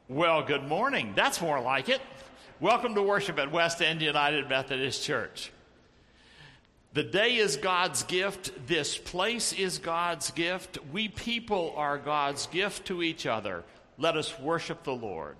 Well, good morning. That's more like it. Welcome to worship at West End United Methodist Church. The day is God's gift. This place is God's gift. We people are God's gift to each other. Let us worship the Lord.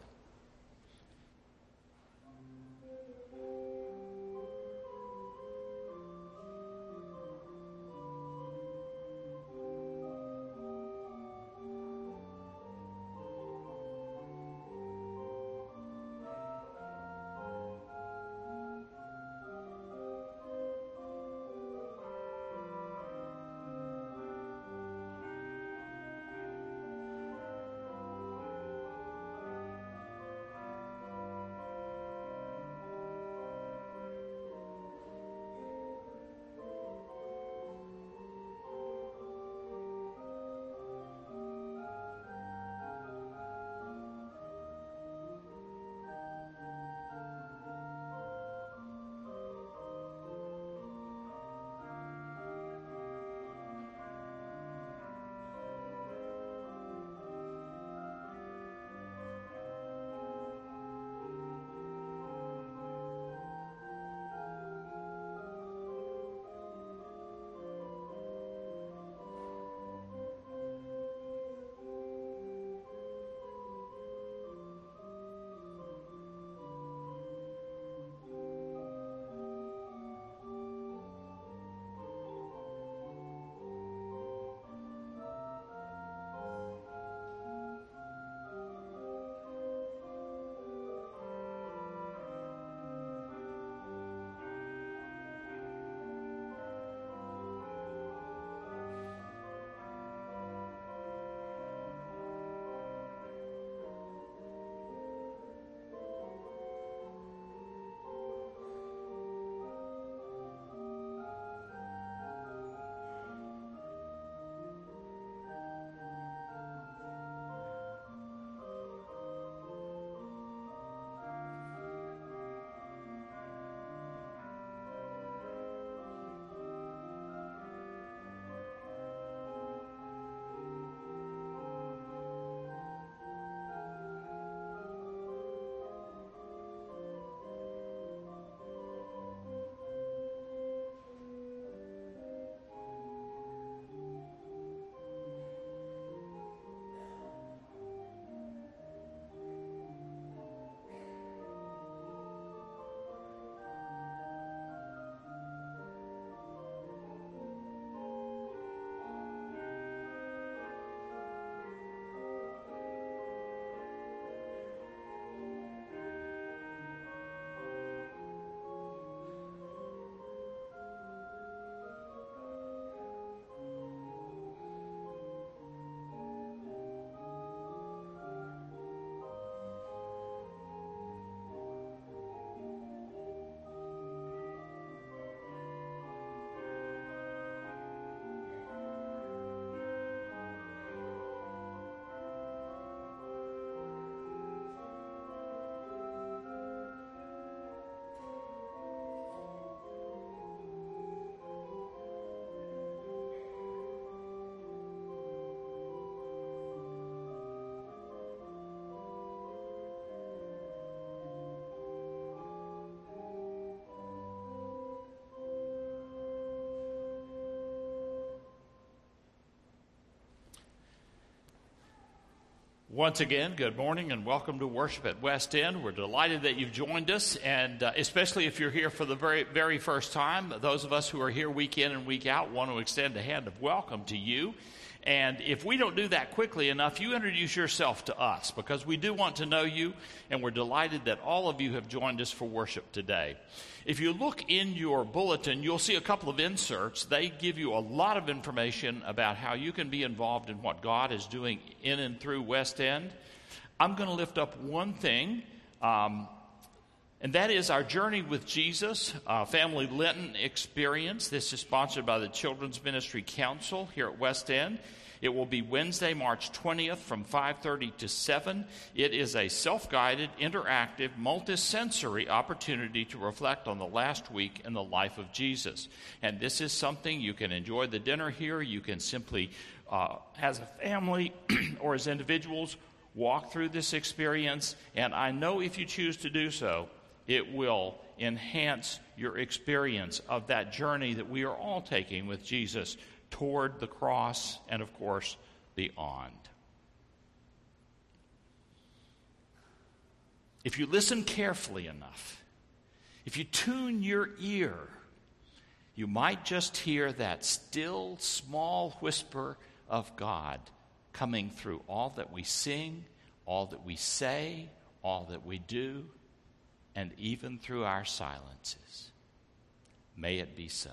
Once again, good morning and welcome to worship at West End. We're delighted that you've joined us, and especially if you're here for the very first time. Those of us who are here week in and week out want to extend a hand of welcome to you. And if we don't do that quickly enough, you introduce yourself to us, because we do want to know you, and we're delighted that all of you have joined us for worship today. If you look in your bulletin, you'll see a couple of inserts. They give you a lot of information about how you can be involved in what God is doing in and through West End. I'm going to lift up one thing, and that is our Journey with Jesus, Family Lenten Experience. This is sponsored by the Children's Ministry Council here at West End. It will be Wednesday, March 20th from 5:30 to 7. It is a self-guided, interactive, multi-sensory opportunity to reflect on the last week in the life of Jesus. And this is something you can enjoy the dinner here. You can simply, as a family or as individuals, walk through this experience, and I know if you choose to do so, it will enhance your experience of that journey that we are all taking with Jesus toward the cross and, of course, beyond. If you listen carefully enough, if you tune your ear, you might just hear that still, small whisper of God coming through all that we sing, all that we say, all that we do, and even through our silences. May it be so.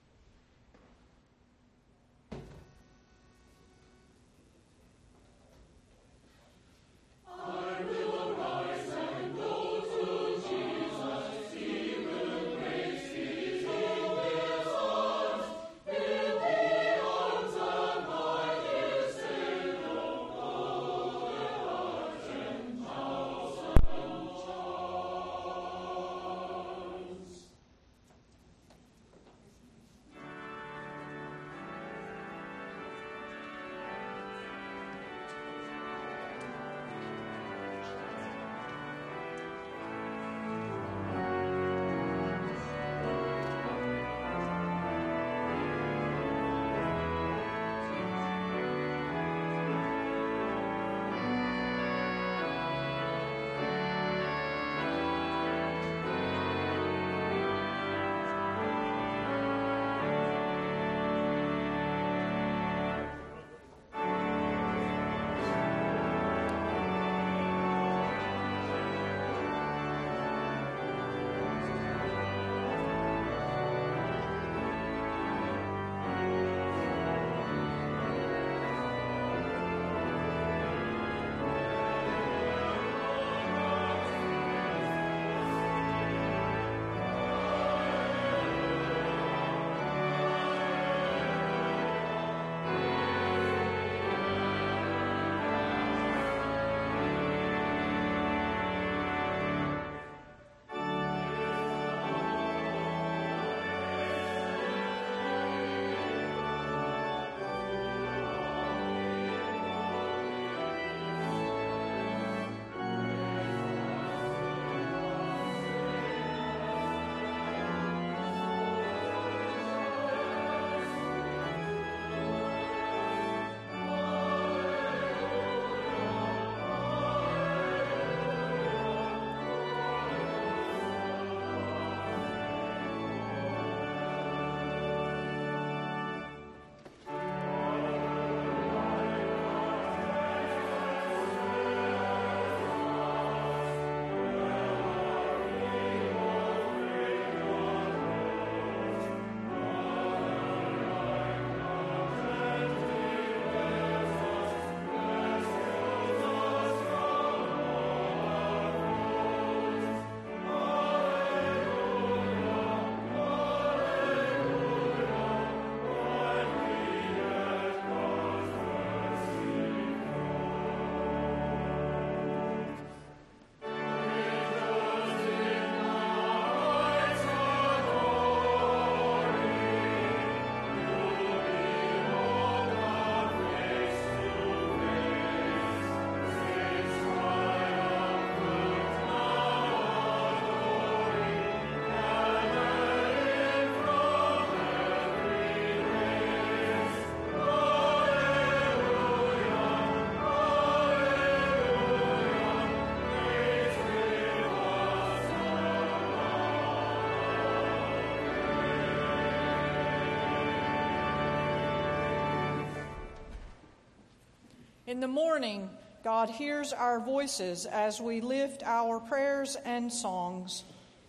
In the morning, God hears our voices as we lift our prayers and songs.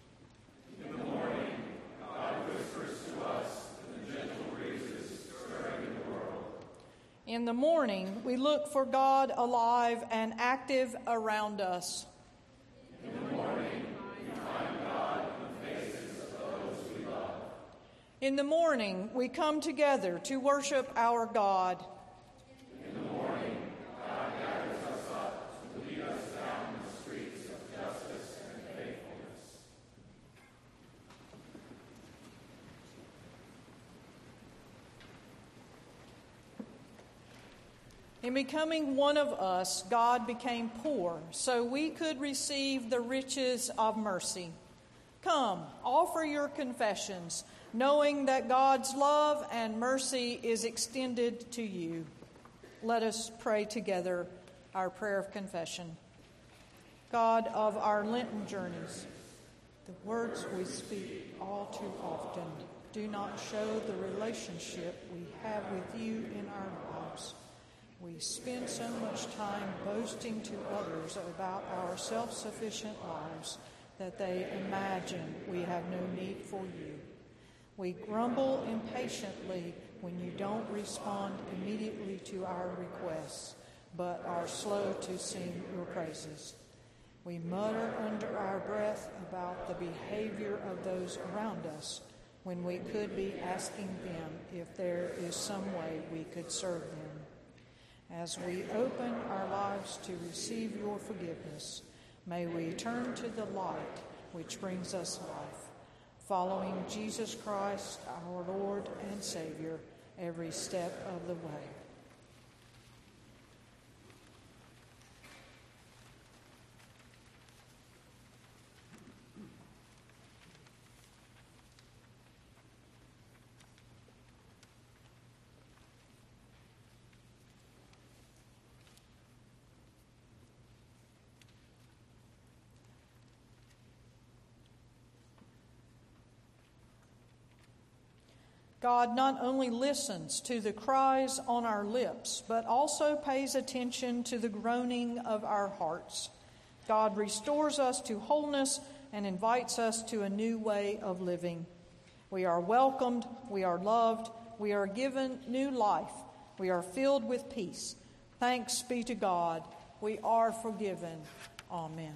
In the morning, God whispers to us in the gentle breezes stirring the world. In the morning, we look for God alive and active around us. In the morning, we find God in the faces of those we love. In the morning, we come together to worship our God. In the morning, God gathers us up to lead us down the streets of justice and faithfulness. In becoming one of us, God became poor so we could receive the riches of mercy. Come, offer your confessions, knowing that God's love and mercy is extended to you. Let us pray together our prayer of confession. God of our Lenten journeys, the words we speak all too often do not show the relationship we have with you in our lives. We spend so much time boasting to others about our self-sufficient lives that they imagine we have no need for you. We grumble impatiently when you don't respond immediately to our requests, but are slow to sing your praises. We mutter under our breath about the behavior of those around us when we could be asking them if there is some way we could serve them. As we open our lives to receive your forgiveness, may we turn to the light which brings us life, following Jesus Christ, our Lord and Savior, every step of the way. God not only listens to the cries on our lips, but also pays attention to the groaning of our hearts. God restores us to wholeness and invites us to a new way of living. We are welcomed, we are loved, we are given new life, we are filled with peace. Thanks be to God, we are forgiven. Amen.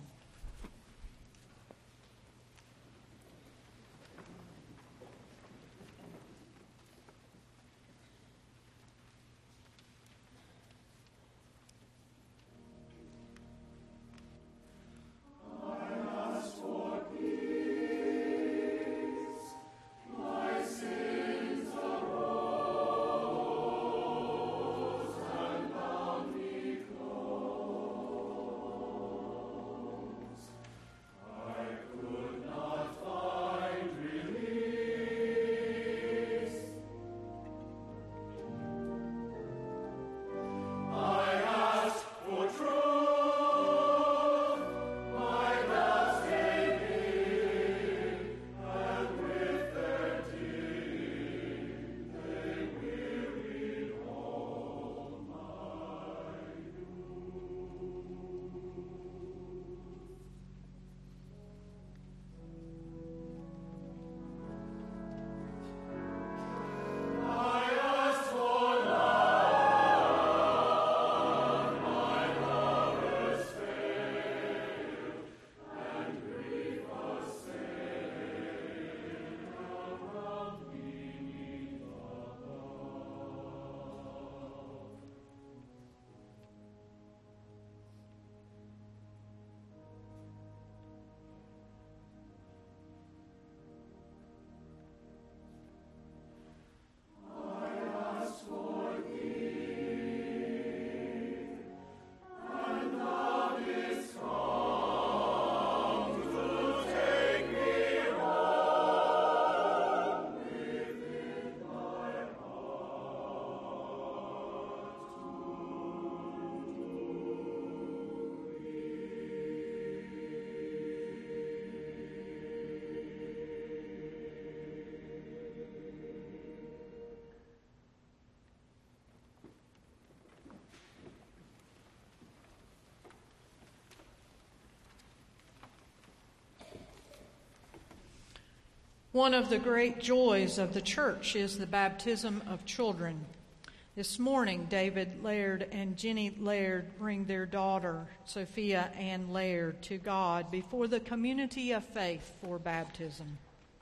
One of the great joys of the church is the baptism of children. This morning, David Laird and Jenny Laird bring their daughter, Sophia Ann Laird, to God before the community of faith for baptism.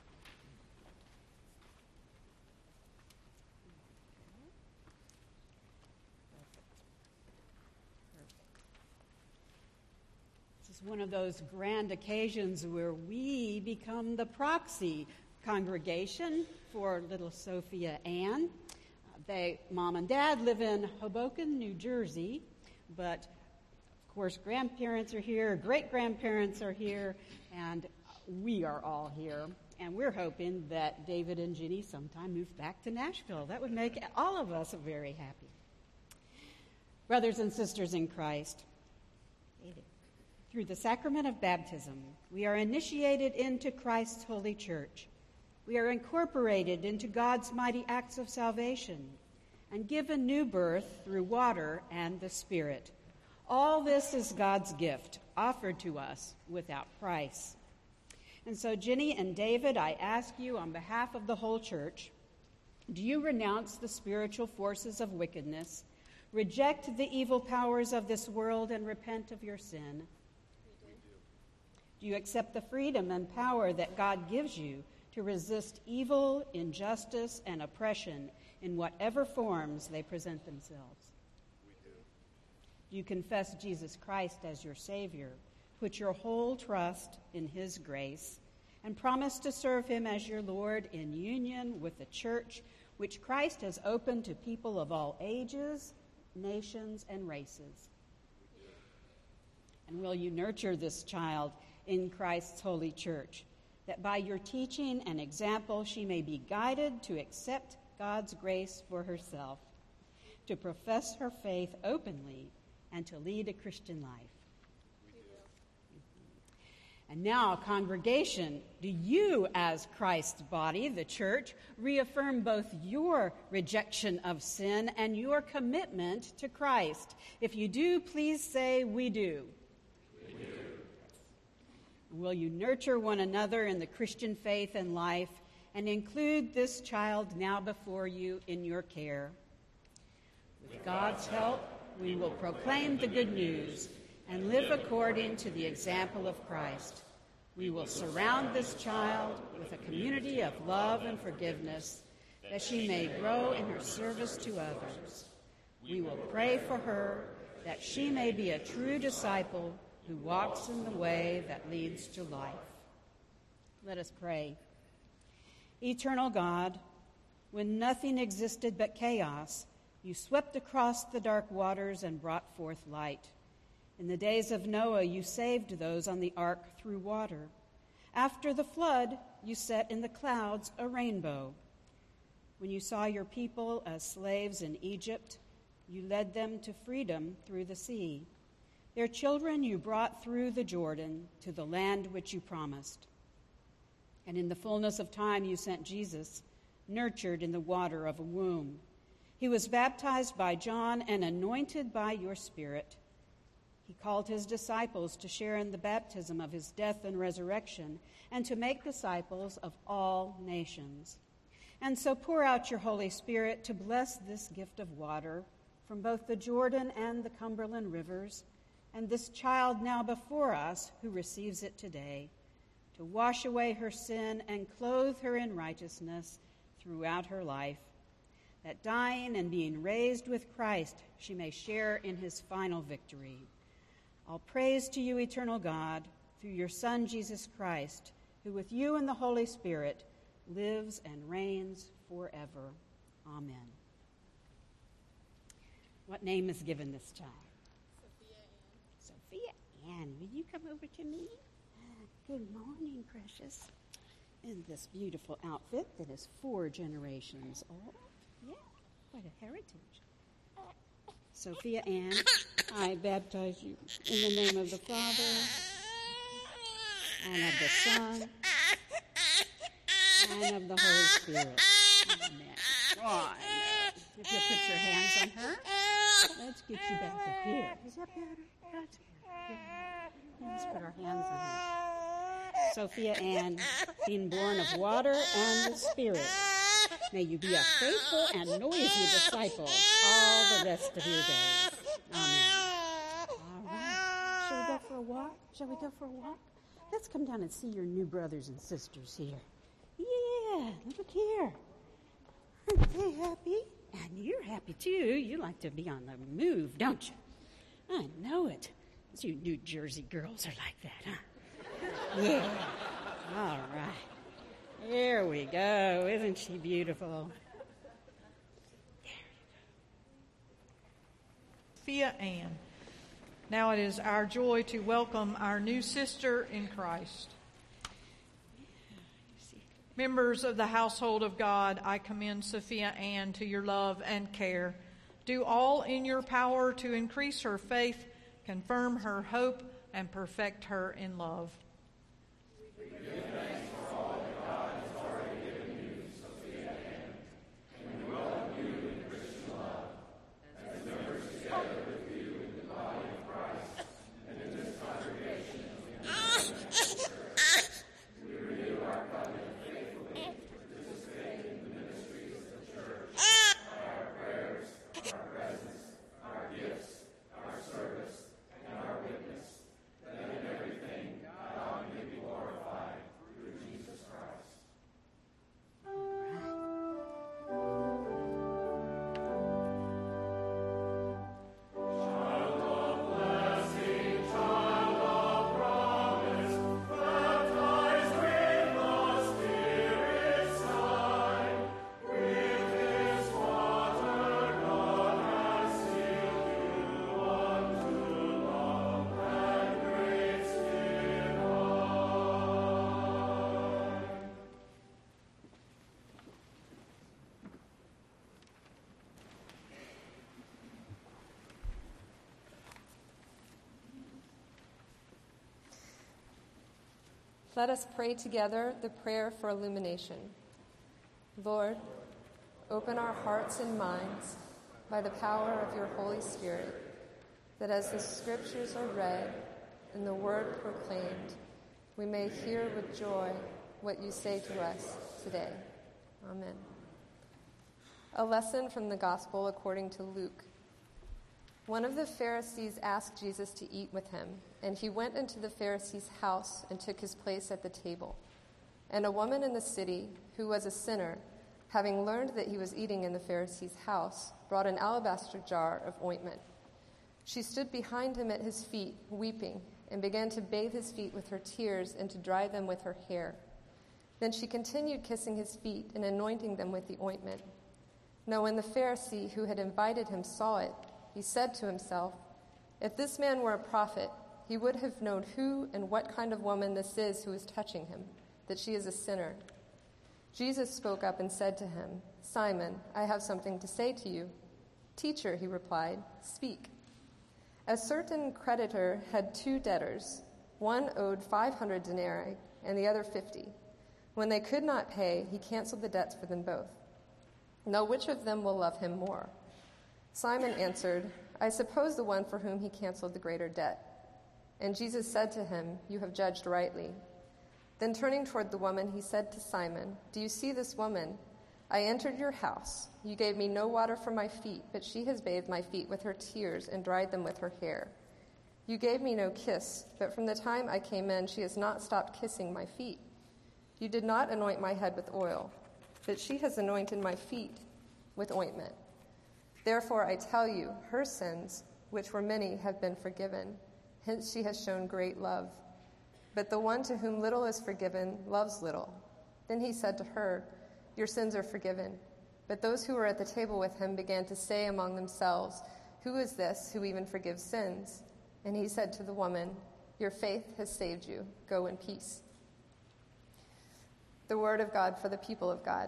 This is one of those grand occasions where we become the proxy congregation for little Sophia Ann. Mom and Dad live in Hoboken, New Jersey, but of course grandparents are here, great-grandparents are here, and we are all here. And we're hoping that David and Ginny sometime move back to Nashville. That would make all of us very happy. Brothers and sisters in Christ, through the sacrament of baptism, we are initiated into Christ's holy church. We are incorporated into God's mighty acts of salvation and given new birth through water and the Spirit. All this is God's gift, offered to us without price. And so, Ginny and David, I ask you on behalf of the whole church, do you renounce the spiritual forces of wickedness, reject the evil powers of this world, and repent of your sin? Do you accept the freedom and power that God gives you to resist evil, injustice, and oppression in whatever forms they present themselves? Do you confess Jesus Christ as your Savior, put your whole trust in His grace, and promise to serve Him as your Lord in union with the church, which Christ has opened to people of all ages, nations, and races? And will you nurture this child in Christ's holy church, that by your teaching and example she may be guided to accept God's grace for herself, to profess her faith openly, and to lead a Christian life? And now, congregation, do you, as Christ's body, the church, reaffirm both your rejection of sin and your commitment to Christ? If you do, please say, "We do." We do. Will you nurture one another in the Christian faith and life and include this child now before you in your care? With God's help, we will proclaim the good news and live according to the example of Christ. We will surround this child with a community of love and forgiveness, that she may grow in her service to others. We will pray for her, that she may be a true disciple who walks in the way that leads to life. Let us pray. Eternal God, when nothing existed but chaos, you swept across the dark waters and brought forth light. In the days of Noah, you saved those on the ark through water. After the flood, you set in the clouds a rainbow. When you saw your people as slaves in Egypt, you led them to freedom through the sea. Their children you brought through the Jordan to the land which you promised. And in the fullness of time, you sent Jesus, nurtured in the water of a womb. He was baptized by John and anointed by your Spirit. He called his disciples to share in the baptism of his death and resurrection, and to make disciples of all nations. And so pour out your Holy Spirit to bless this gift of water from both the Jordan and the Cumberland rivers, and this child now before us who receives it today, to wash away her sin and clothe her in righteousness throughout her life, that dying and being raised with Christ, she may share in his final victory. All praise to you, eternal God, through your Son, Jesus Christ, who with you and the Holy Spirit lives and reigns forever. Amen. What name is given this child? Sophia Ann. Will you come over to me? Good morning, precious. In this beautiful outfit that is 4 generations old. Yeah, quite a heritage. Sophia Ann, I baptize you in the name of the Father, and of the Son, and of the Holy Spirit. Amen. Oh, if you'll put your hands on her, let's get you back up here. Is that better? That's better. Let's put our hands on her. Sophia Ann, being born of water and the Spirit, may you be a faithful and noisy disciple all the rest of your days. Amen. All right. Shall we go for a walk? Shall we go for a walk? Let's come down and see your new brothers and sisters here. Yeah, look here. Aren't they happy? And you're happy, too. You like to be on the move, don't you? I know it. You New Jersey girls are like that, huh? Yeah. All right. Here we go. Isn't she beautiful? There Sophia Ann. Now it is our joy to welcome our new sister in Christ. Members of the household of God, I commend Sophia Ann to your love and care. Do all in your power to increase her faith, confirm her hope, and perfect her in love. We give thanks for all that God has already given you, Sophia Ann, and we welcome you in Christian love, as members together with you in the body of Christ, and in this congregation of the Church. We renew our covenant faithfully to participate in the ministries of the Church by our prayers, our presence, our gifts, our service, and our witness, that in everything God may be glorified through Jesus Christ. Child of blessing, child of promise, baptized with the Spirit's sign, with His water God has sealed you unto love and grace divine. Let us pray together the prayer for illumination. Lord, open our hearts and minds by the power of your Holy Spirit, that as the Scriptures are read and the Word proclaimed, we may hear with joy what you say to us today. Amen. A lesson from the Gospel according to Luke. One of the Pharisees asked Jesus to eat with him, and he went into the Pharisee's house and took his place at the table. And a woman in the city, who was a sinner, having learned that he was eating in the Pharisee's house, brought an alabaster jar of ointment. She stood behind him at his feet, weeping, and began to bathe his feet with her tears and to dry them with her hair. Then she continued kissing his feet and anointing them with the ointment. Now when the Pharisee who had invited him saw it, he said to himself, "If this man were a prophet, he would have known who and what kind of woman this is who is touching him, that she is a sinner." Jesus spoke up and said to him, "Simon, I have something to say to you." "Teacher," he replied, "speak." A certain creditor had 2 debtors. One owed 500 denarii and the other 50. When they could not pay, he canceled the debts for them both. Now which of them will love him more? Simon answered, "I suppose the one for whom he canceled the greater debt." And Jesus said to him, "You have judged rightly." Then turning toward the woman, he said to Simon, "Do you see this woman? I entered your house. You gave me no water for my feet, but she has bathed my feet with her tears and dried them with her hair. You gave me no kiss, but from the time I came in, she has not stopped kissing my feet. You did not anoint my head with oil, but she has anointed my feet with ointment. Therefore I tell you, her sins, which were many, have been forgiven. Hence she has shown great love. But the one to whom little is forgiven loves little." Then he said to her, "Your sins are forgiven." But those who were at the table with him began to say among themselves, "Who is this who even forgives sins?" And he said to the woman, "Your faith has saved you. Go in peace." The word of God for the people of God.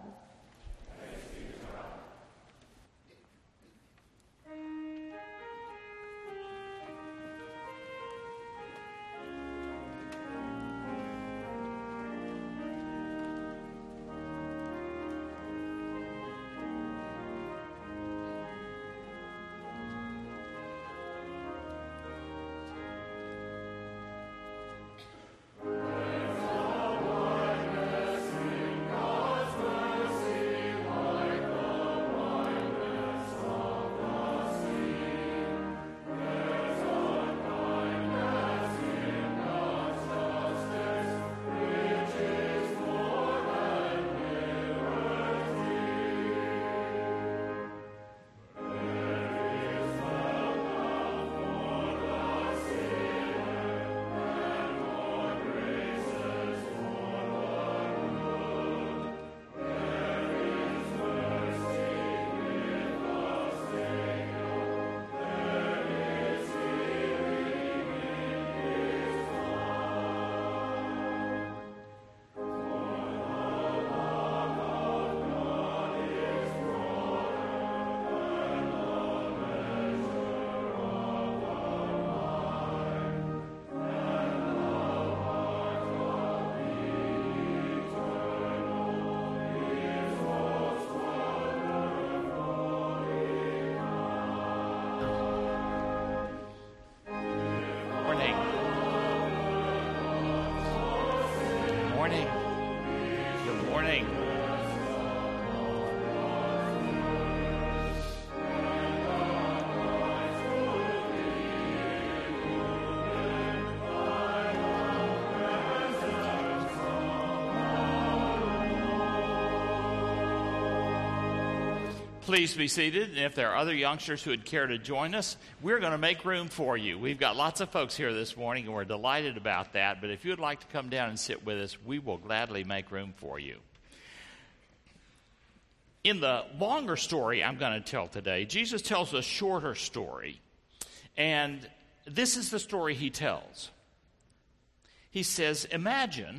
God's mercy. morning. Good morning. Please be seated, and if there are other youngsters who would care to join us, we're going to make room for you. We've got lots of folks here this morning, and we're delighted about that, but if you would like to come down and sit with us, we will gladly make room for you. In the longer story I'm going to tell today, Jesus tells a shorter story, and this is the story he tells. He says, imagine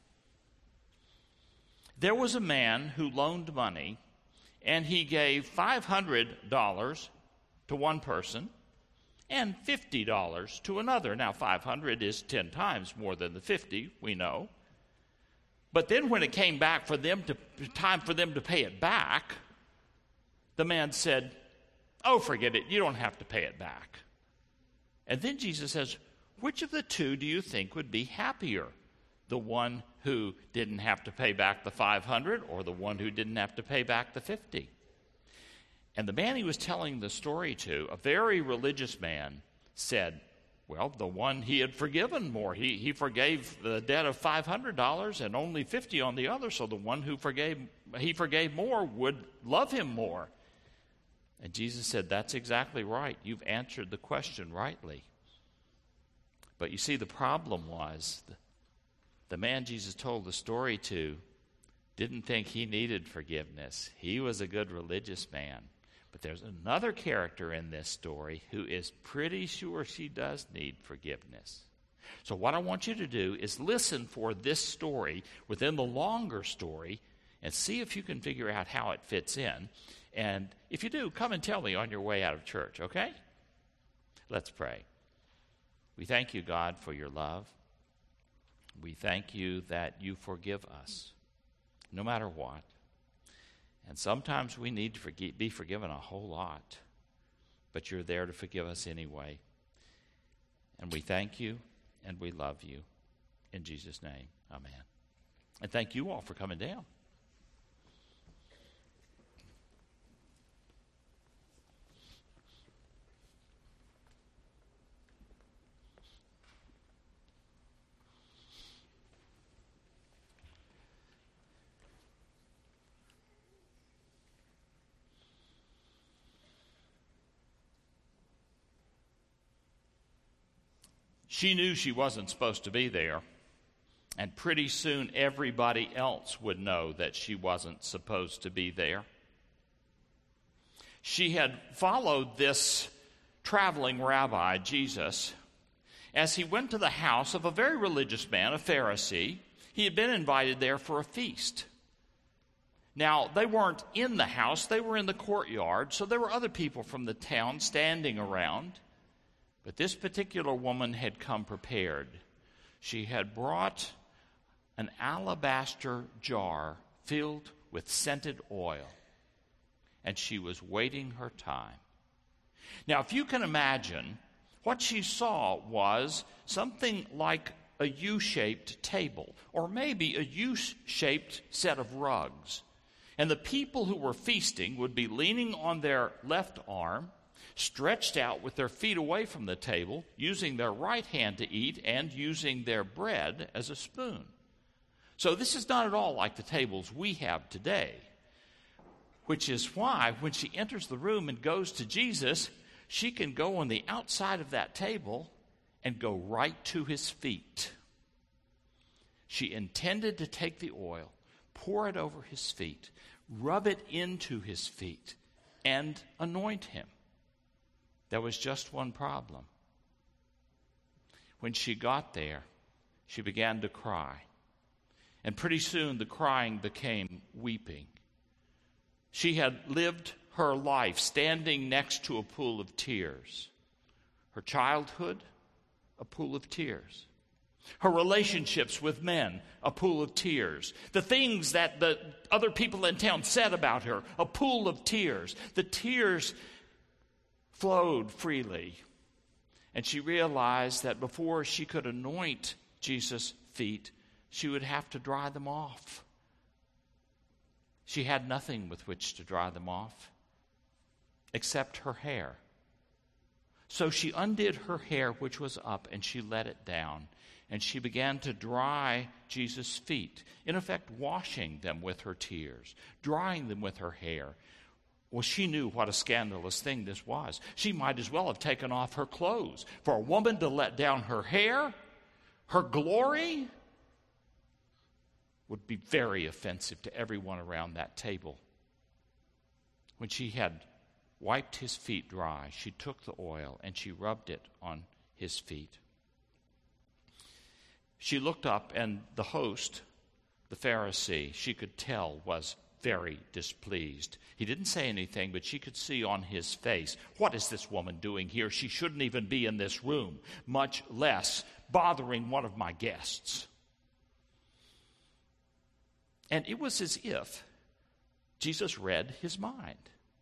there was a man who loaned money, and he gave $500 to one person and $50 to another. Now, 500 is 10 times more than the 50, we know. But then when it came back for them time for them to pay it back, the man said, oh, forget it, you don't have to pay it back. And then Jesus says, which of the two do you think would be happier? The one who didn't have to pay back the 500 or the one who didn't have to pay back the 50? And the man he was telling the story to, a very religious man, said, well, the one he had forgiven more. He forgave the debt of $500 and only 50 on the other, so the one who he forgave more would love him more. And Jesus said, that's exactly right. You've answered the question rightly. But you see, the problem was the man Jesus told the story to didn't think he needed forgiveness. He was a good religious man. But there's another character in this story who is pretty sure she does need forgiveness. So what I want you to do is listen for this story within the longer story and see if you can figure out how it fits in. And if you do, come and tell me on your way out of church, okay? Let's pray. We thank you, God, for your love. We thank you that you forgive us, no matter what. And sometimes we need to be forgiven a whole lot, but you're there to forgive us anyway. And we thank you, and we love you. In Jesus' name, amen. And thank you all for coming down. She knew she wasn't supposed to be there, and pretty soon everybody else would know that she wasn't supposed to be there. She had followed this traveling rabbi, Jesus, as he went to the house of a very religious man, a Pharisee. He had been invited there for a feast. Now, they weren't in the house, they were in the courtyard, so there were other people from the town standing around. But this particular woman had come prepared. She had brought an alabaster jar filled with scented oil, and she was waiting her time. Now, if you can imagine, what she saw was something like a U-shaped table, or maybe a U-shaped set of rugs. And the people who were feasting would be leaning on their left arm, stretched out with their feet away from the table, using their right hand to eat and using their bread as a spoon. So this is not at all like the tables we have today, which is why when she enters the room and goes to Jesus, she can go on the outside of that table and go right to his feet. She intended to take the oil, pour it over his feet, rub it into his feet, and anoint him. There was just one problem. When she got there, she began to cry. And pretty soon the crying became weeping. She had lived her life standing next to a pool of tears. Her childhood, a pool of tears. Her relationships with men, a pool of tears. The things that the other people in town said about her, a pool of tears. The tears flowed freely. And she realized that before she could anoint Jesus' feet, she would have to dry them off. She had nothing with which to dry them off except her hair. So she undid her hair, which was up, and she let it down. And she began to dry Jesus' feet, in effect washing them with her tears, drying them with her hair. Well, she knew what a scandalous thing this was. She might as well have taken off her clothes. For a woman to let down her hair, her glory, would be very offensive to everyone around that table. When she had wiped his feet dry, she took the oil and she rubbed it on his feet. She looked up, and the host, the Pharisee, she could tell was very displeased. He didn't say anything, but she could see on his face, what is this woman doing here? She shouldn't even be in this room, much less bothering one of my guests. And it was as if Jesus read his mind.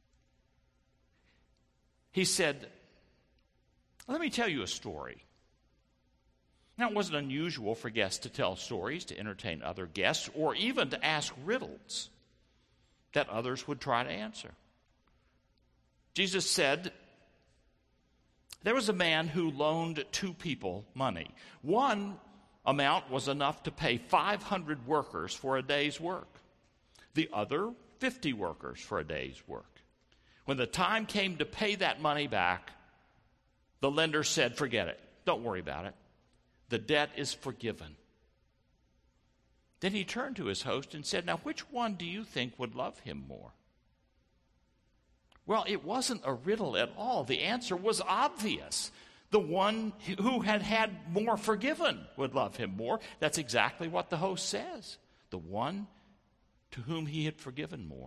He said, let me tell you a story. Now, it wasn't unusual for guests to tell stories, to entertain other guests, or even to ask riddles that others would try to answer. Jesus said, there was a man who loaned 2 people money. One amount was enough to pay 500 workers for a day's work. The other, 50 workers for a day's work. When the time came to pay that money back, the lender said, forget it. Don't worry about it. The debt is forgiven. Then he turned to his host and said, now which one do you think would love him more? Well, it wasn't a riddle at all. The answer was obvious. The one who had had more forgiven would love him more. That's exactly what the host says. The one to whom he had forgiven more.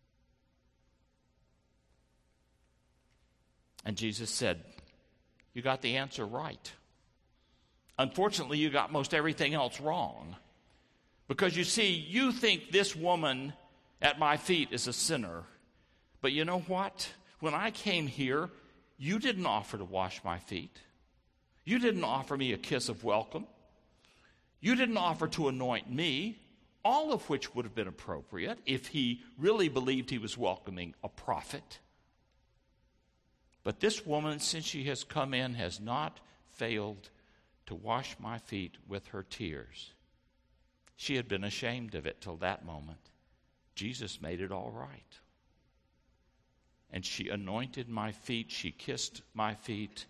And Jesus said, you got the answer right. Unfortunately, you got most everything else wrong. Because you see, you think this woman at my feet is a sinner. But you know what? When I came here, you didn't offer to wash my feet. You didn't offer me a kiss of welcome. You didn't offer to anoint me, all of which would have been appropriate if he really believed he was welcoming a prophet. But this woman, since she has come in, has not failed to wash my feet with her tears. She had been ashamed of it till that moment. Jesus made it all right. And she anointed my feet, she kissed my feet,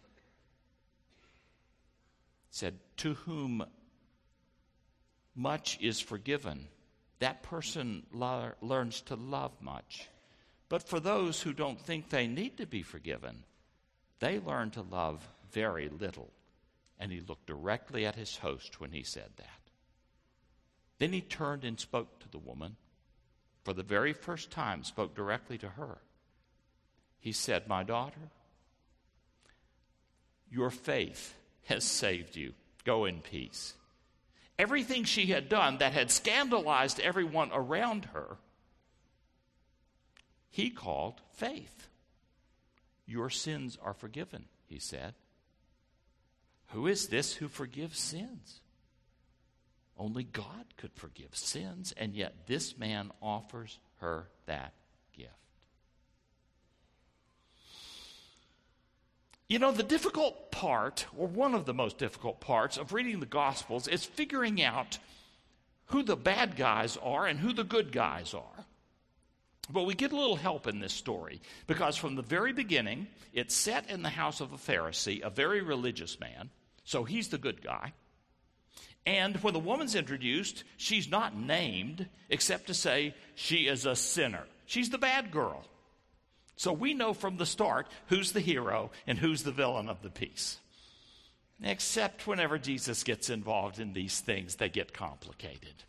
said, to whom much is forgiven, that person learns to love much. But for those who don't think they need to be forgiven, they learn to love very little. And he looked directly at his host when he said that. Then he turned and spoke to the woman. For the very first time, spoke directly to her. He said, my daughter, your faith has saved you. Go in peace. Everything she had done that had scandalized everyone around her, he called faith. Your sins are forgiven, he said. Who is this who forgives sins? Only God could forgive sins, and yet this man offers her that gift. You know, the difficult part, or one of the most difficult parts of reading the Gospels is figuring out who the bad guys are and who the good guys are. But we get a little help in this story, because from the very beginning, it's set in the house of a Pharisee, a very religious man, so he's the good guy. And when the woman's introduced, she's not named except to say she is a sinner. She's the bad girl. So we know from the start who's the hero and who's the villain of the piece. Except whenever Jesus gets involved in these things, they get complicated.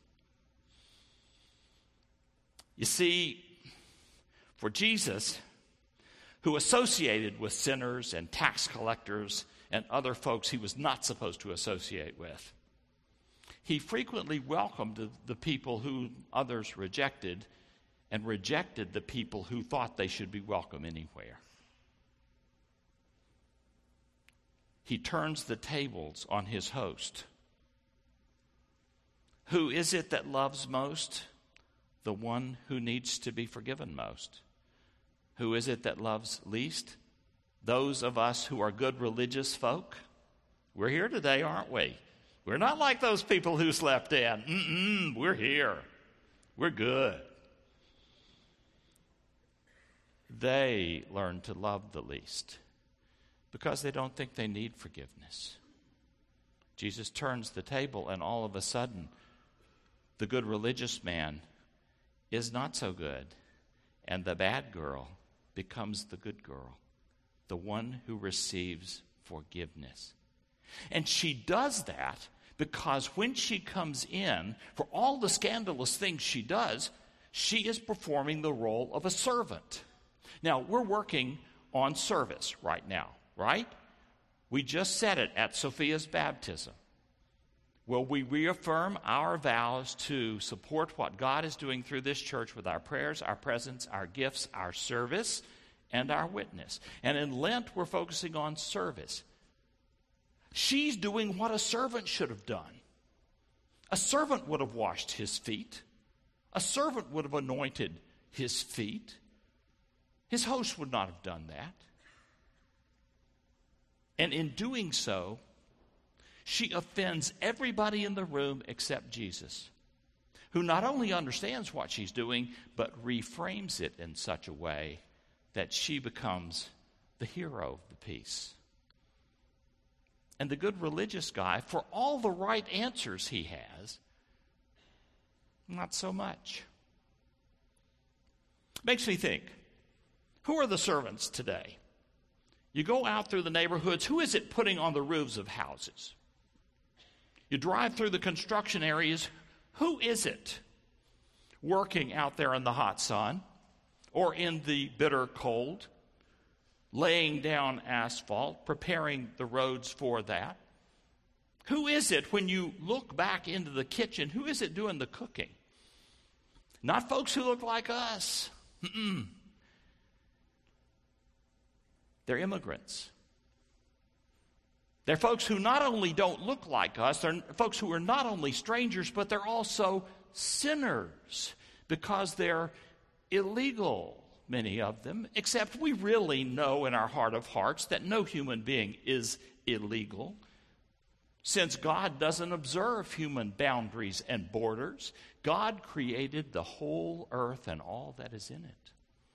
You see, for Jesus, who associated with sinners and tax collectors and other folks he was not supposed to associate with, he frequently welcomed the people who others rejected and rejected the people who thought they should be welcome anywhere. He turns the tables on his host, Who is it that loves most? The one who needs to be forgiven most. Who is it that loves least? Those of us who are good religious folk. We're here today, aren't we? We're not like those people who slept in. We're here. We're good. They learn to love the least because they don't think they need forgiveness. Jesus turns the table, and all of a sudden, the good religious man is not so good, and the bad girl becomes the good girl, the one who receives forgiveness. And she does that because when she comes in, for all the scandalous things she does, she is performing the role of a servant. Now, we're working on service right now, right? We just said it at Sophia's baptism. Will we reaffirm our vows to support what God is doing through this church with our prayers, our presence, our gifts, our service, and our witness? And in Lent, we're focusing on service. She's doing what a servant should have done. A servant would have washed his feet. A servant would have anointed his feet. His host would not have done that. And in doing so, she offends everybody in the room except Jesus, who not only understands what she's doing, but reframes it in such a way that she becomes the hero of the piece. And the good religious guy, for all the right answers he has, not so much. Makes me think, who are the servants today? You go out through the neighborhoods, who is it putting on the roofs of houses? You drive through the construction areas, who is it working out there in the hot sun or in the bitter cold, laying down asphalt, preparing the roads for that? Who is it when you look back into the kitchen, who is it doing the cooking? Not folks who look like us. They're immigrants. They're folks who not only don't look like us, they're folks who are not only strangers, but they're also sinners because they're illegal, many of them, except we really know in our heart of hearts that no human being is illegal, since God doesn't observe human boundaries and borders. God created the whole earth and all that is in it.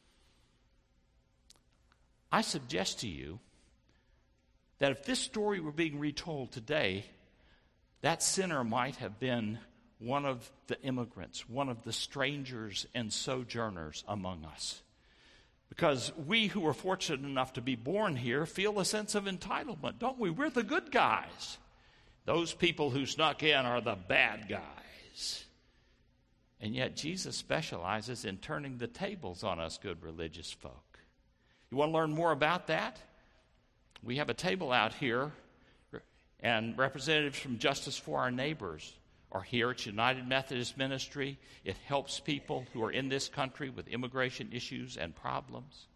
I suggest to you that if this story were being retold today, that sinner might have been one of the immigrants, one of the strangers and sojourners among us. Because we who are fortunate enough to be born here feel a sense of entitlement, don't we? We're the good guys. Those people who snuck in are the bad guys. And yet Jesus specializes in turning the tables on us good religious folk. You want to learn more about that? We have a table out here, and representatives from Justice for Our Neighbors are here. It's United Methodist Ministry. It helps people who are in this country with immigration issues and problems.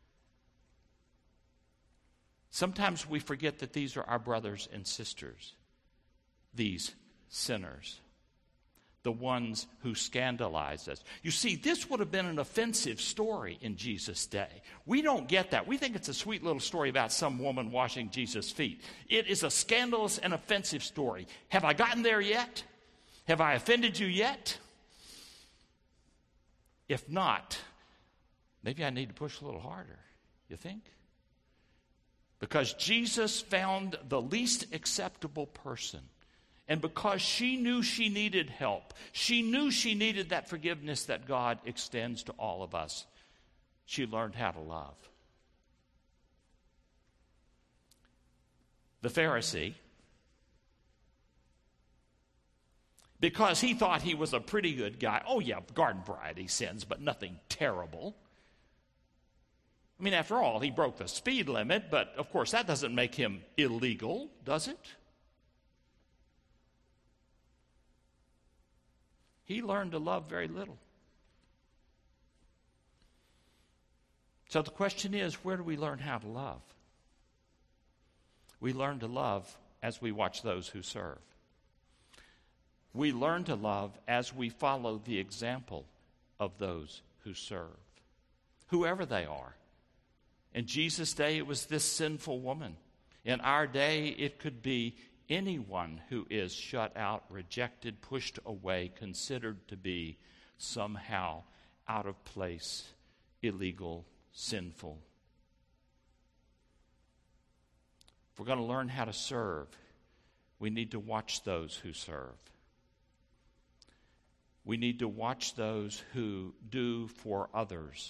Sometimes we forget that these are our brothers and sisters, these sinners, the ones who scandalize us. You see, this would have been an offensive story in Jesus' day. We don't get that. We think it's a sweet little story about some woman washing Jesus' feet. It is a scandalous and offensive story. Have I gotten there yet? Have I offended you yet? If not, maybe I need to push a little harder. You think? Because Jesus found the least acceptable person. And because she knew she needed help, she knew she needed that forgiveness that God extends to all of us, she learned how to love. The Pharisee, because he thought he was a pretty good guy, oh yeah, garden variety sins, but nothing terrible. I mean, after all, he broke the speed limit, but of course that doesn't make him illegal, does it? He learned to love very little. So the question is, where do we learn how to love? We learn to love as we watch those who serve. We learn to love as we follow the example of those who serve, whoever they are. In Jesus' day, it was this sinful woman. In our day, it could be anyone who is shut out, rejected, pushed away, considered to be somehow out of place, illegal, sinful. If we're going to learn how to serve, we need to watch those who serve. We need to watch those who do for others,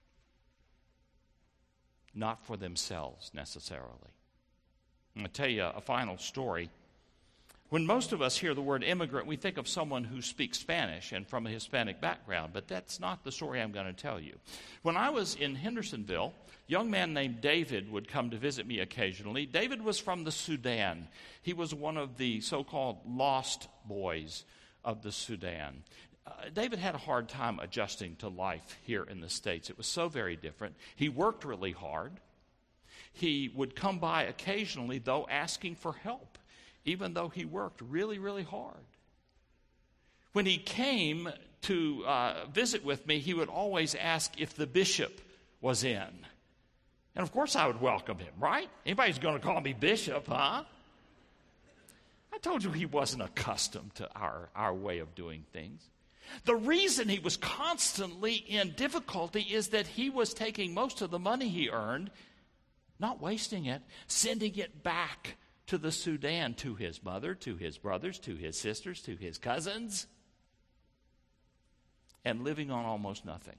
not for themselves necessarily. I'm going to tell you a final story. When most of us hear the word immigrant, we think of someone who speaks Spanish and from a Hispanic background, but that's not the story I'm going to tell you. When I was in Hendersonville, a young man named David would come to visit me occasionally. David was from the Sudan. He was one of the so-called lost boys of the Sudan. David had a hard time adjusting to life here in the States. It was so very different. He worked really hard. He would come by occasionally, though, asking for help, even though he worked really, really hard. When he came to visit with me, he would always ask if the bishop was in. And of course I would welcome him, right? Anybody's going to call me bishop, huh? I told you he wasn't accustomed to our way of doing things. The reason he was constantly in difficulty is that he was taking most of the money he earned, not wasting it, sending it back to the Sudan, to his mother, to his brothers, to his sisters, to his cousins, and living on almost nothing.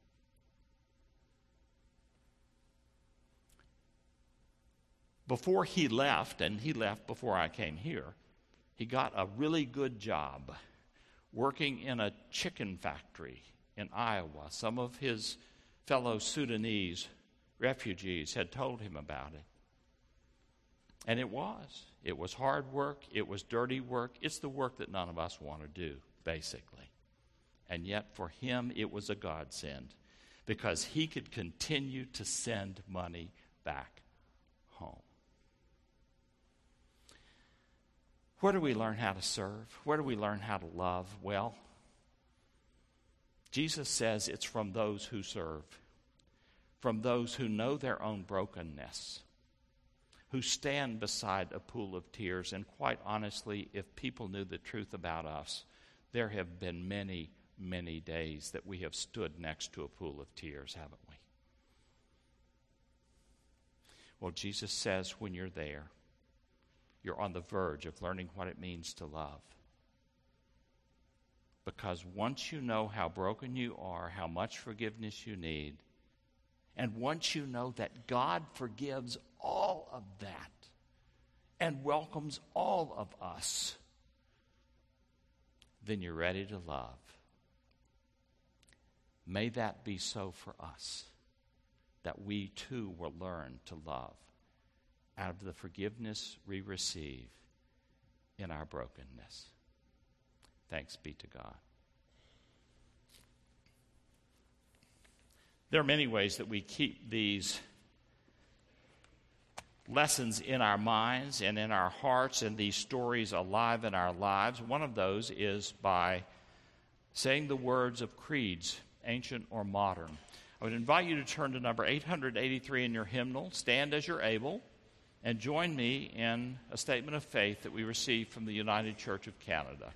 Before he left, and he left before I came here, he got a really good job working in a chicken factory in Iowa. Some of his fellow Sudanese refugees had told him about it. And it was hard work. It was dirty work. It's the work that none of us want to do, basically. And yet for him, it was a godsend because he could continue to send money back home. Where do we learn how to serve? Where do we learn how to love? Well, Jesus says it's from those who serve, from those who know their own brokenness, who stand beside a pool of tears. And quite honestly, if people knew the truth about us, there have been many, many days that we have stood next to a pool of tears, haven't we? Well, Jesus says when you're there, you're on the verge of learning what it means to love. Because once you know how broken you are, how much forgiveness you need, and once you know that God forgives all of that and welcomes all of us, then you're ready to love. May that be so for us, that we too will learn to love out of the forgiveness we receive in our brokenness. Thanks be to God. There are many ways that we keep these lessons in our minds and in our hearts and these stories alive in our lives. One of those is by saying the words of creeds, ancient or modern. I would invite you to turn to number 883 in your hymnal. Stand as you're able and join me in a statement of faith that we received from the United Church of Canada.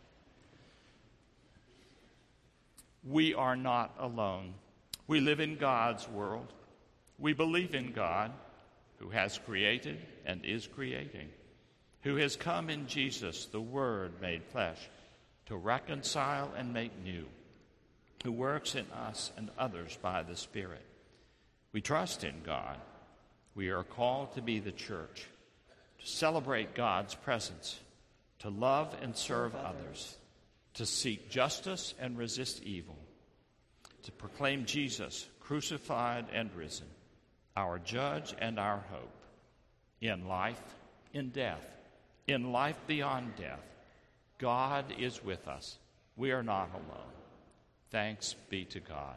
We are not alone. We live in God's world. We believe in God, who has created and is creating, who has come in Jesus, the Word made flesh, to reconcile and make new, who works in us and others by the Spirit. We trust in God. We are called to be the church, to celebrate God's presence, to love and serve others, to seek justice and resist evil, to proclaim Jesus crucified and risen, our judge and our hope, in life, in death, in life beyond death. God is with us. We are not alone. Thanks be to God.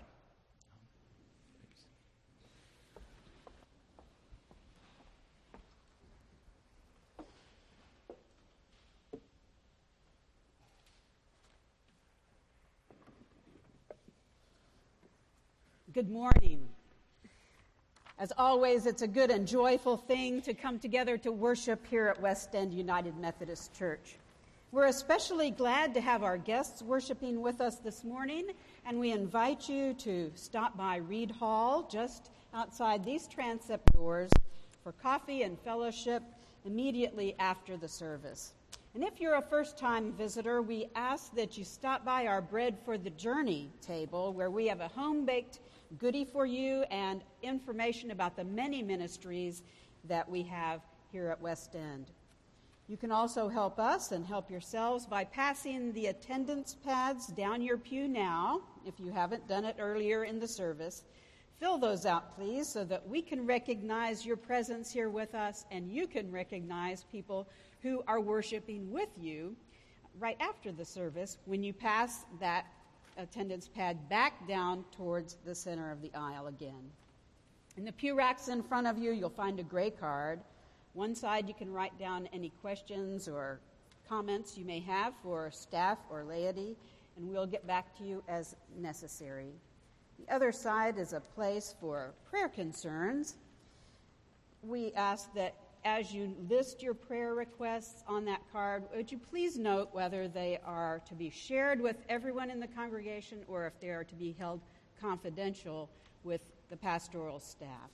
Good morning. As always, it's a good and joyful thing to come together to worship here at West End United Methodist Church. We're especially glad to have our guests worshiping with us this morning, and we invite you to stop by Reed Hall just outside these transept doors for coffee and fellowship immediately after the service. And if you're a first-time visitor, we ask that you stop by our Bread for the Journey table, where we have a home-baked goodie for you and information about the many ministries that we have here at West End. You can also help us and help yourselves by passing the attendance pads down your pew now, if you haven't done it earlier in the service. Fill those out, please, so that we can recognize your presence here with us and you can recognize people who are worshiping with you right after the service when you pass that attendance pad back down towards the center of the aisle again. In the pew racks in front of you, you'll find a gray card. One side you can write down any questions or comments you may have for staff or laity, and we'll get back to you as necessary. The other side is a place for prayer concerns. We ask that as you list your prayer requests on that card, would you please note whether they are to be shared with everyone in the congregation or if they are to be held confidential with the pastoral staff.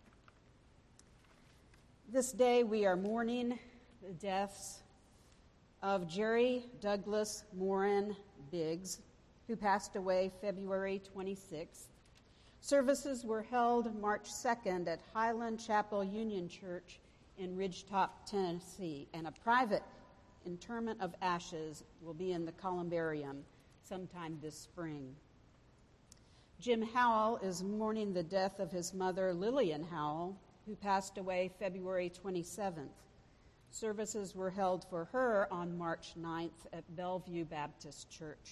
This day we are mourning the deaths of Jerry Douglas Moran Biggs, who passed away February 26th. Services were held March 2nd at Highland Chapel Union Church in Ridgetop, Tennessee, and a private interment of ashes will be in the columbarium sometime this spring. Jim Howell is mourning the death of his mother, Lillian Howell, who passed away February 27th. Services were held for her on March 9th at Bellevue Baptist Church.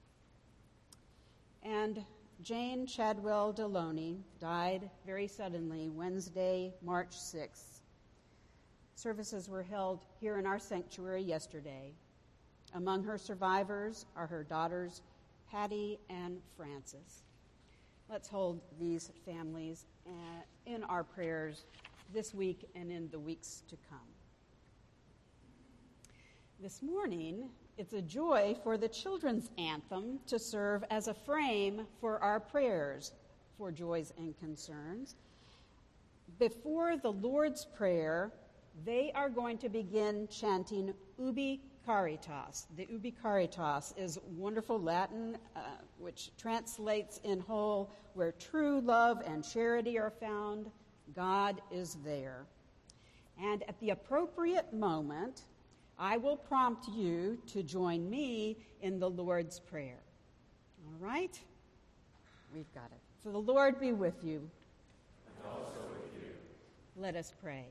And Jane Chadwell Deloney died very suddenly Wednesday, March 6th. Services were held here in our sanctuary yesterday. Among her survivors are her daughters, Patty and Frances. Let's hold these families in our prayers this week and in the weeks to come. This morning, it's a joy for the children's anthem to serve as a frame for our prayers for joys and concerns. Before the Lord's Prayer, they are going to begin chanting Ubi Caritas. The Ubi Caritas is wonderful Latin, which translates in whole, where true love and charity are found, God is there. And at the appropriate moment, I will prompt you to join me in the Lord's Prayer. All right? We've got it. So the Lord be with you. And also with you. Let us pray.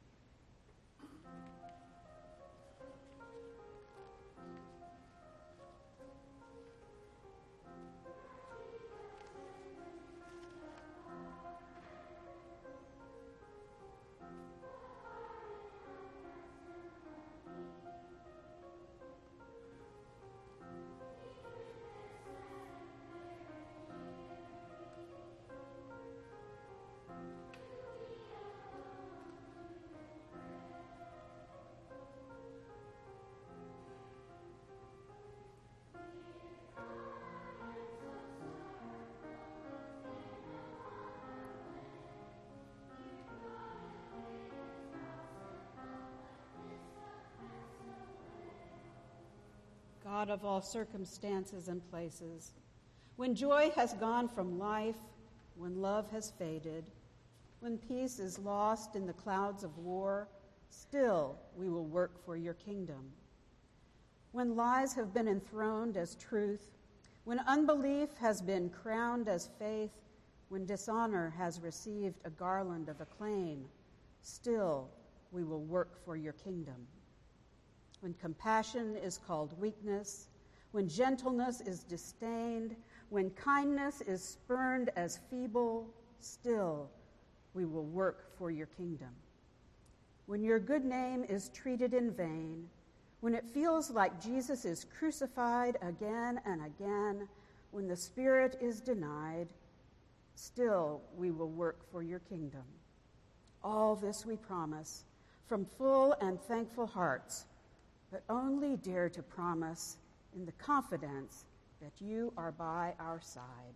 God of all circumstances and places, when joy has gone from life, when love has faded, when peace is lost in the clouds of war, still we will work for your kingdom. When lies have been enthroned as truth, when unbelief has been crowned as faith, when dishonor has received a garland of acclaim, still we will work for your kingdom. When compassion is called weakness, when gentleness is disdained, when kindness is spurned as feeble, still we will work for your kingdom. When your good name is treated in vain, when it feels like Jesus is crucified again and again, when the Spirit is denied, Still, we will work for your kingdom. All this we promise from full and thankful hearts, but only dare to promise in the confidence that you are by our side.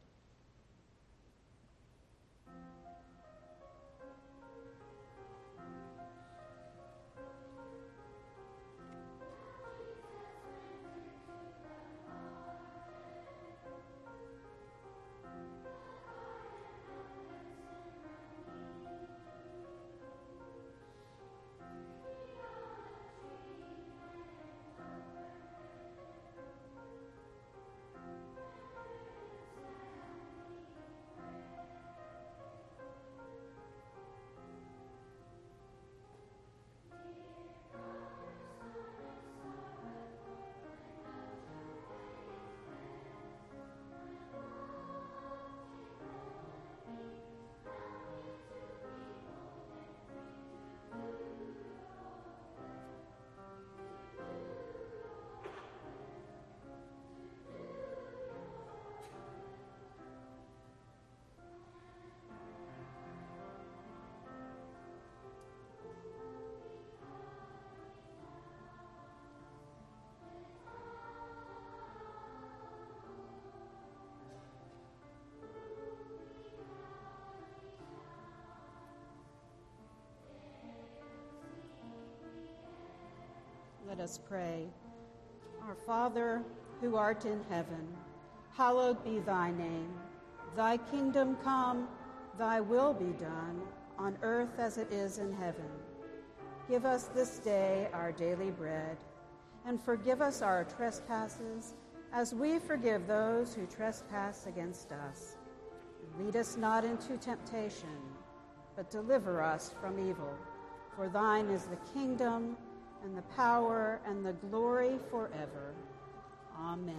Let us pray. Our Father, who art in heaven, hallowed be thy name. Thy kingdom come, thy will be done, on earth as it is in heaven. Give us this day our daily bread, and forgive us our trespasses, as we forgive those who trespass against us. Lead us not into temptation, but deliver us from evil. For thine is the kingdom, and the power, and the glory forever. Amen.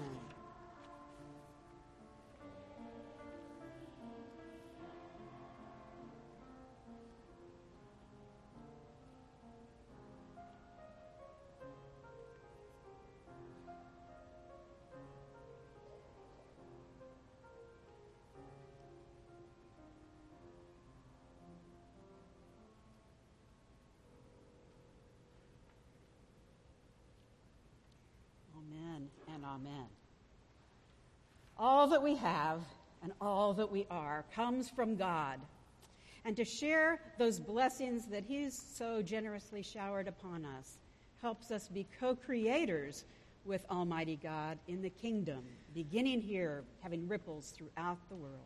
Amen and amen. All that we have and all that we are comes from God. And to share those blessings that He's so generously showered upon us helps us be co-creators with Almighty God in the kingdom, beginning here, having ripples throughout the world.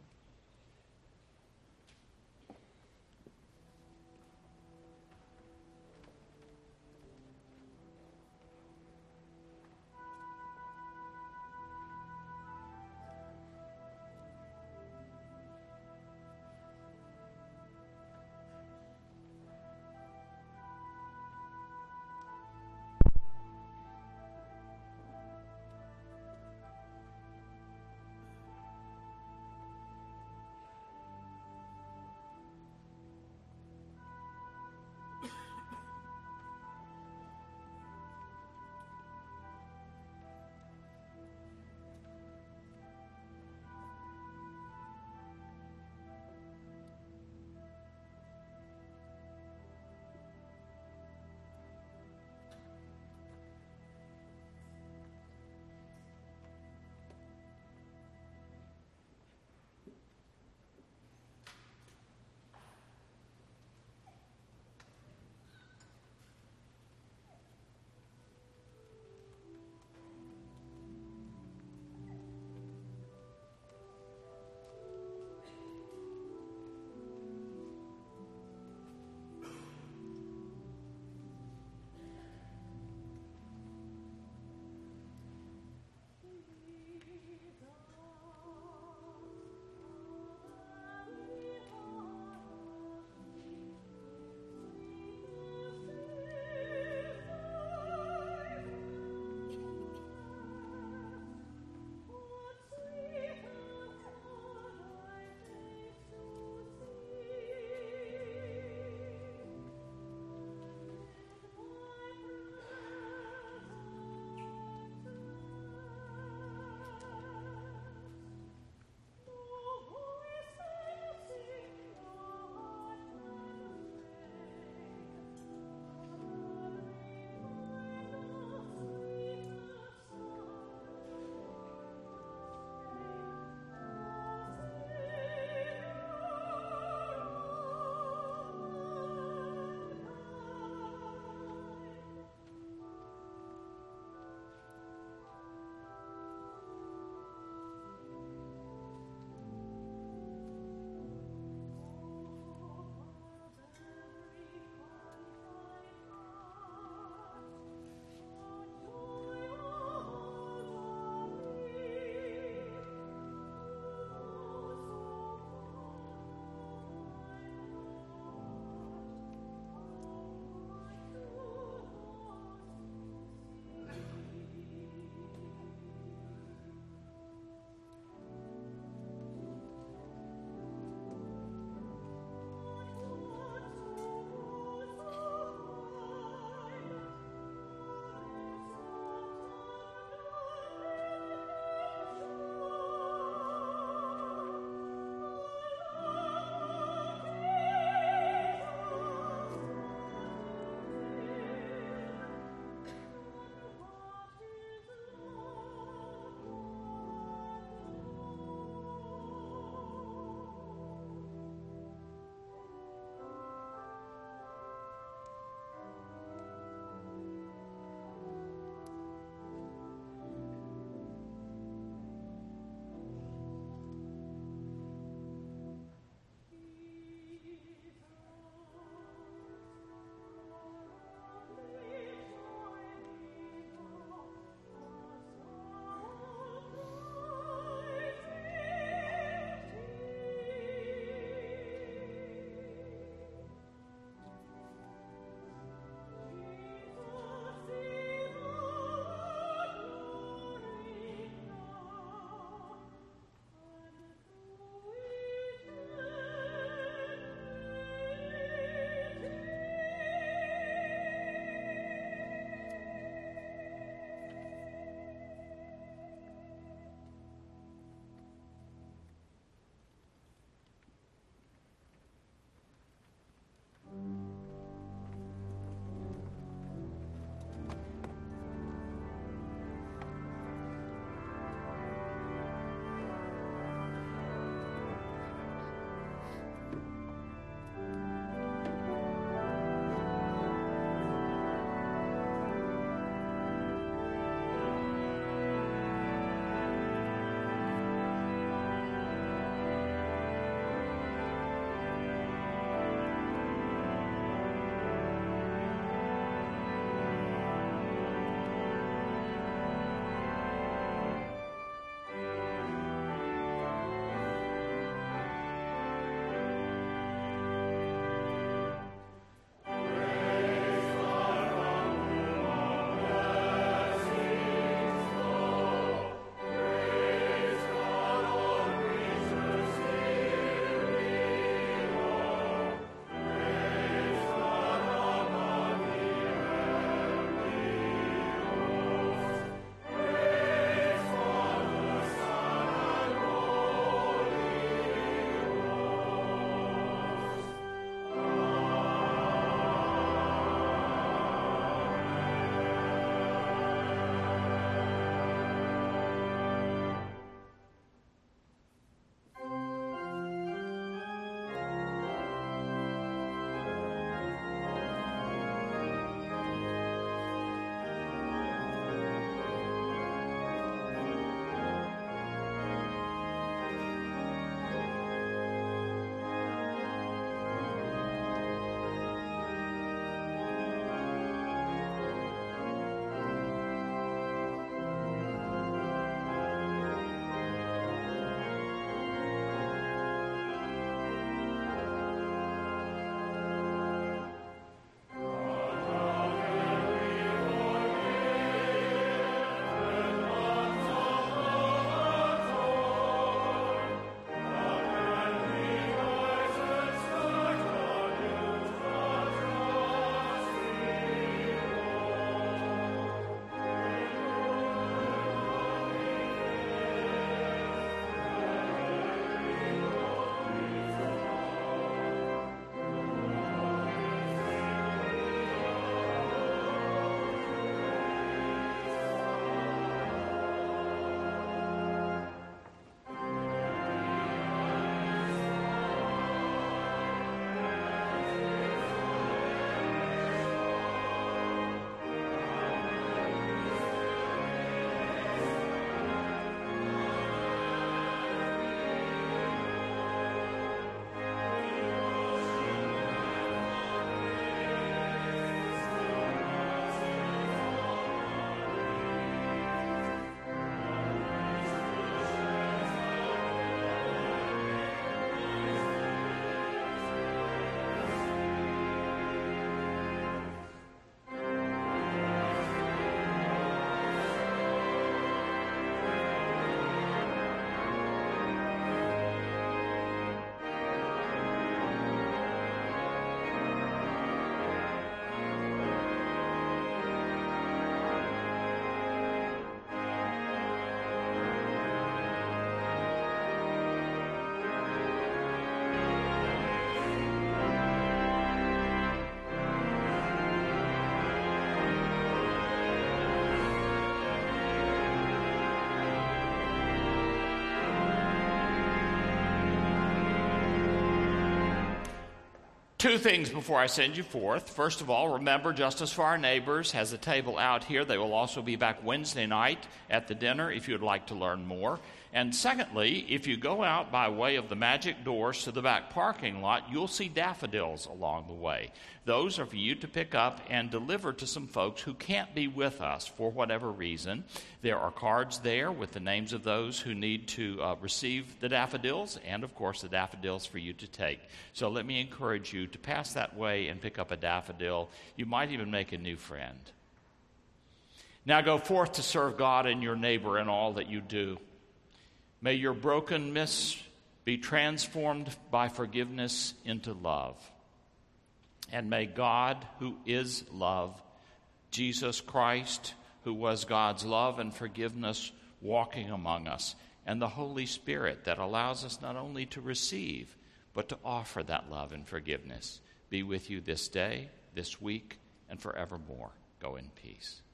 Two things before I send you forth. First of all, remember, Justice for Our Neighbors has a table out here. They will also be back Wednesday night at the dinner if you'd like to learn more. And secondly, if you go out by way of the magic doors to the back parking lot, you'll see daffodils along the way. Those are for you to pick up and deliver to some folks who can't be with us for whatever reason. There are cards there with the names of those who need to receive the daffodils, and of course the daffodils for you to take. So let me encourage you to pass that way and pick up a daffodil. You might even make a new friend. Now go forth to serve God and your neighbor in all that you do. May your brokenness be transformed by forgiveness into love. And may God, who is love, Jesus Christ, who was God's love and forgiveness, walking among us, and the Holy Spirit that allows us not only to receive, but to offer that love and forgiveness, be with you this day, this week, and forevermore. Go in peace.